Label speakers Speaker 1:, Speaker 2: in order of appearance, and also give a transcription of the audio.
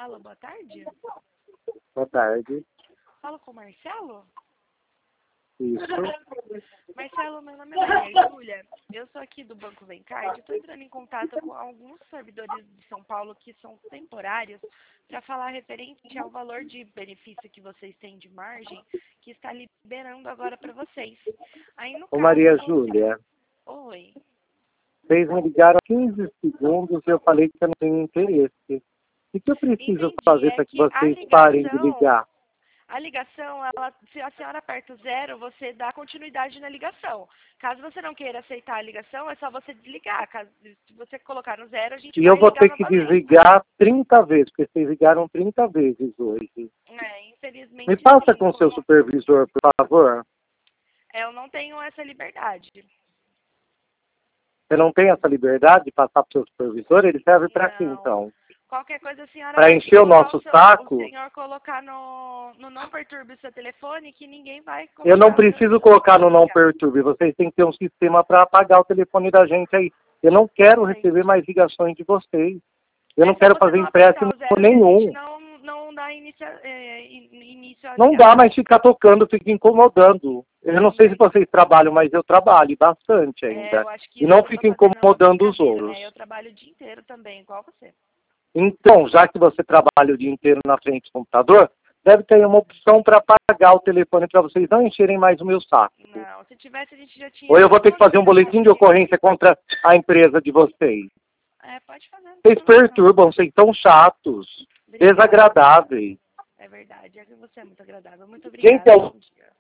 Speaker 1: Alô, boa tarde.
Speaker 2: Boa tarde.
Speaker 1: Falo com o Marcelo?
Speaker 2: Isso.
Speaker 1: Marcelo, meu nome é Maria Júlia. Eu sou aqui do Banco Vencard. Estou entrando em contato com alguns servidores de São Paulo que são temporários para falar referente ao valor de benefício que vocês têm de margem, que está liberando agora para vocês. Aí, no
Speaker 2: Ô,
Speaker 1: caso,
Speaker 2: Maria Júlia,
Speaker 1: Oi.
Speaker 2: vocês me ligaram há 15 segundos e eu falei que eu não tenho interesse. O que eu preciso
Speaker 1: Entendi.
Speaker 2: fazer
Speaker 1: É
Speaker 2: para que
Speaker 1: que
Speaker 2: vocês parem de ligar?
Speaker 1: a ligação, se a senhora aperta o 0, você dá continuidade na ligação. Caso você não queira aceitar a ligação, é só você desligar. Se você colocar no 0, a gente
Speaker 2: E
Speaker 1: vai
Speaker 2: eu vou
Speaker 1: ligar
Speaker 2: ter que
Speaker 1: novamente.
Speaker 2: desligar 30 vezes, porque vocês ligaram 30 vezes hoje.
Speaker 1: Infelizmente,
Speaker 2: Me passa
Speaker 1: sim.
Speaker 2: com o seu supervisor, por favor.
Speaker 1: Eu não tenho essa liberdade.
Speaker 2: Você não tem essa liberdade de passar para o seu supervisor? Ele serve para quê,
Speaker 1: Não.
Speaker 2: então?
Speaker 1: Qualquer coisa a senhora
Speaker 2: Para
Speaker 1: pode
Speaker 2: encher o
Speaker 1: colocar
Speaker 2: nosso
Speaker 1: o
Speaker 2: saco?
Speaker 1: senhor colocar no não perturbe o seu telefone que ninguém vai colocar.
Speaker 2: Eu não preciso colocar no não perturbe. Vocês têm que ter um sistema para apagar o telefone da gente aí. Eu não quero receber mais ligações de vocês. Eu não quero fazer empréstimo nenhum.
Speaker 1: Não dá início à
Speaker 2: Não dá mais ficar tocando, fica incomodando. Eu não sei se vocês trabalham, mas eu trabalho bastante ainda.
Speaker 1: eu acho que
Speaker 2: E não fico incomodando os outros.
Speaker 1: Eu trabalho o dia inteiro também, igual você.
Speaker 2: Então, já que você trabalha o dia inteiro na frente do computador, deve ter uma opção para apagar o telefone para vocês não encherem mais o meu saco.
Speaker 1: Não, se tivesse a gente já tinha...
Speaker 2: Ou eu vou ter que fazer um boletim de ocorrência contra a empresa de vocês.
Speaker 1: Pode fazer.
Speaker 2: Vocês perturbam, vocês são chatos, desagradáveis.
Speaker 1: É verdade, é que você é muito agradável. Muito obrigada.
Speaker 2: Gente,
Speaker 1: Bom dia.